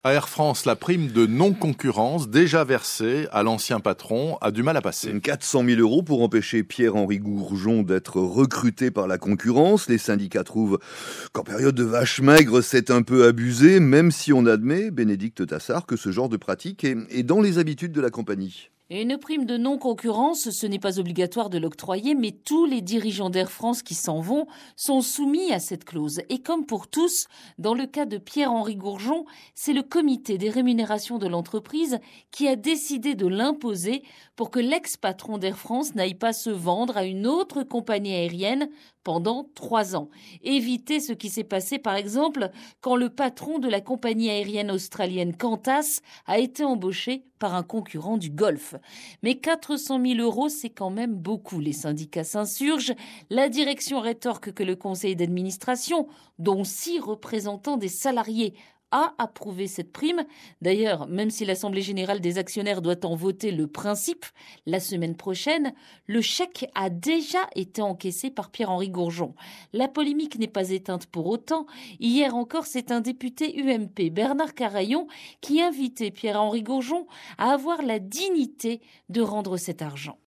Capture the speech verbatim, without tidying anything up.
À Air France, la prime de non-concurrence déjà versée à l'ancien patron a du mal à passer. quatre cent mille euros pour empêcher Pierre-Henri Gourgeon d'être recruté par la concurrence. Les syndicats trouvent qu'en période de vache maigre, c'est un peu abusé, même si on admet, Bénédicte Tassard, que ce genre de pratique est, est dans les habitudes de la compagnie. Et une prime de non-concurrence, ce n'est pas obligatoire de l'octroyer, mais tous les dirigeants d'Air France qui s'en vont sont soumis à cette clause. Et comme pour tous, dans le cas de Pierre-Henri Gourgeon, c'est le comité des rémunérations de l'entreprise qui a décidé de l'imposer pour que l'ex-patron d'Air France n'aille pas se vendre à une autre compagnie aérienne pendant trois ans. Éviter ce qui s'est passé, par exemple, quand le patron de la compagnie aérienne australienne Qantas a été embauché par un concurrent du Golfe. Mais quatre cent mille euros, c'est quand même beaucoup. Les syndicats s'insurgent. La direction rétorque que le conseil d'administration, dont six représentants des salariés, a approuvé cette prime. D'ailleurs, même si l'Assemblée générale des actionnaires doit en voter le principe la semaine prochaine, le chèque a déjà été encaissé par Pierre-Henri Gourgeon. La polémique n'est pas éteinte pour autant. Hier encore, c'est un député U M P, Bernard Carayon, qui invitait Pierre-Henri Gourgeon à avoir la dignité de rendre cet argent.